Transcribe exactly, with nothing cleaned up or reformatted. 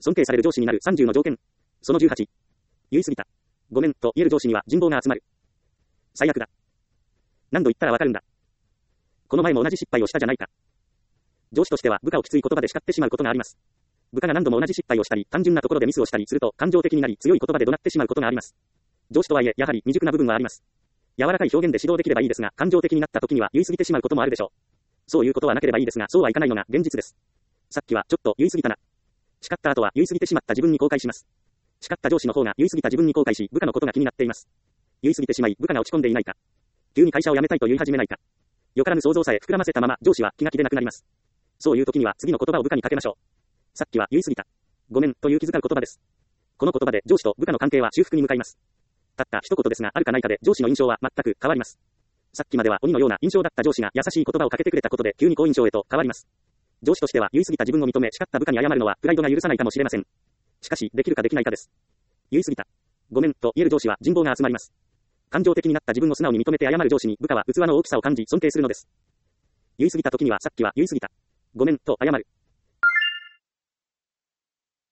尊敬される上司になるさんじゅうの条件。そのじゅうはち。言い過ぎた。ごめん、と言える上司には人望が集まる。最悪だ。何度言ったらわかるんだ。この前も同じ失敗をしたじゃないか。上司としては部下をきつい言葉で叱ってしまうことがあります。部下が何度も同じ失敗をしたり、単純なところでミスをしたりすると感情的になり強い言葉で怒鳴ってしまうことがあります。上司とはいえ、やはり未熟な部分はあります。柔らかい表現で指導できればいいですが、感情的になった時には言い過ぎてしまうこともあるでしょう。そういうことはなければいいですが、そうはいかないのが現実です。さっきはちょっと言い過ぎたな。叱った後は言い過ぎてしまった自分に後悔します。叱った上司の方が言い過ぎた自分に後悔し、部下のことが気になっています。言い過ぎてしまい、部下が落ち込んでいないか。急に会社を辞めたいと言い始めないか。よからぬ想像さえ膨らませたまま上司は気が気でなくなります。そういう時には次の言葉を部下にかけましょう。さっきは言い過ぎた。ごめん、という気遣う言葉です。この言葉で上司と部下の関係は修復に向かいます。たった一言ですが、あるかないかで上司の印象は全く変わります。さっきまでは鬼のような印象だった上司が優しい言葉をかけてくれたことで急に好印象へと変わります。上司としては言い過ぎた自分を認め叱った部下に謝るのはプライドが許さないかもしれません。しかし、できるかできないかです。言い過ぎた。ごめん、と言える上司は人望が集まります。感情的になった自分を素直に認めて謝る上司に部下は器の大きさを感じ尊敬するのです。言い過ぎた時にはさっきは言い過ぎた。ごめん、と謝る。